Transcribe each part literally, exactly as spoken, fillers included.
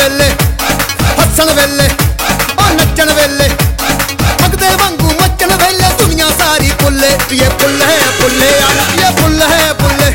वेले हसन वेले ओ नचन वेले भगदे वांगू मचन वेले दुनिया सारी पुल्ले ये पुल है पुल्ले ये पुल है पुल्ले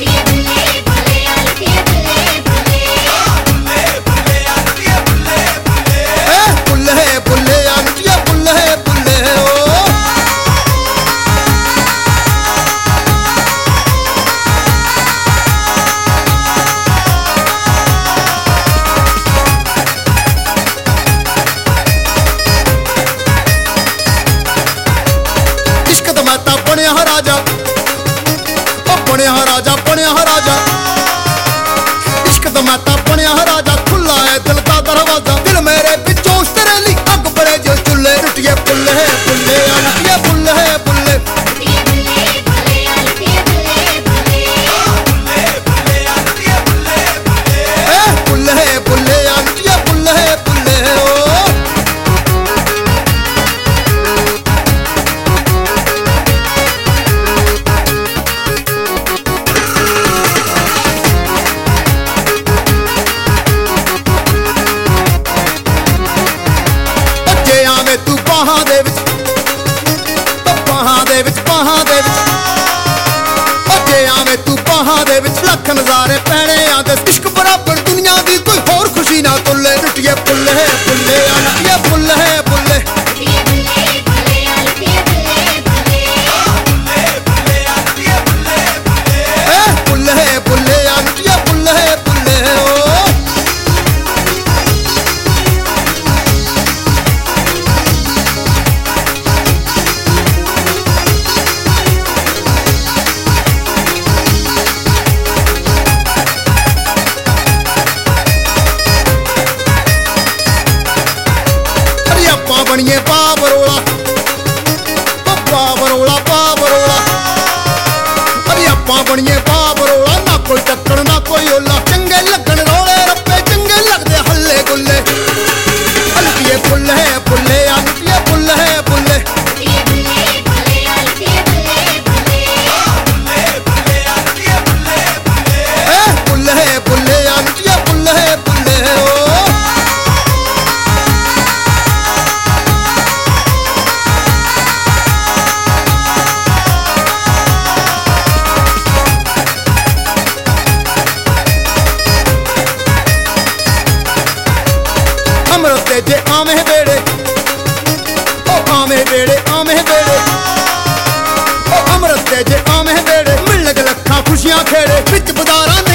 बनिया राजा ओ बनिया राजा बनिया राजा इश्क दा माता बनिया राजा खुला है दिल दा दरवाजा दिल मेरे बिचों तेरे ली अग बड़े जो चुल्ले टुटिए पुल्ले है पुल्ले ये पुल्ले है पुल्ले पुल्ले है पुल्ले ये पुल्ले है पुल्ले तू बाहां दे विच बाहां दे विच बाहां दे विच जे आवे तू बाहां दे विच लख नजारे पैने आंदे इश्क बराबर दुनिया दी कोई होर खुशी ना तुल्ले टुटिए पुल्ले है पुल्ले ये पुल्ले है पुल्ले पुल्ले है पुल्ले ये पुल्ले है पुल्ले बनिए पावरोला पावरोला पावरोला अरे अपा बनिए पावरोला ना कोई टक्कर ना कोई ओला चंगे लगन रोले रप्पे चंगे लगदे हल्ले गुल्ले हल्किए पुल्ले है पुल्ले ये पुल्ले है पुल्ले पुल्ले है पुल्ले ये पुल्ले है पुल्ले अमृत जे आमे बेड़े ओ आमे बेड़े आमे बेड़े ओ अमृत जे आमे बेड़े मिल लग लखा खुशियां खेड़े बिच बदारां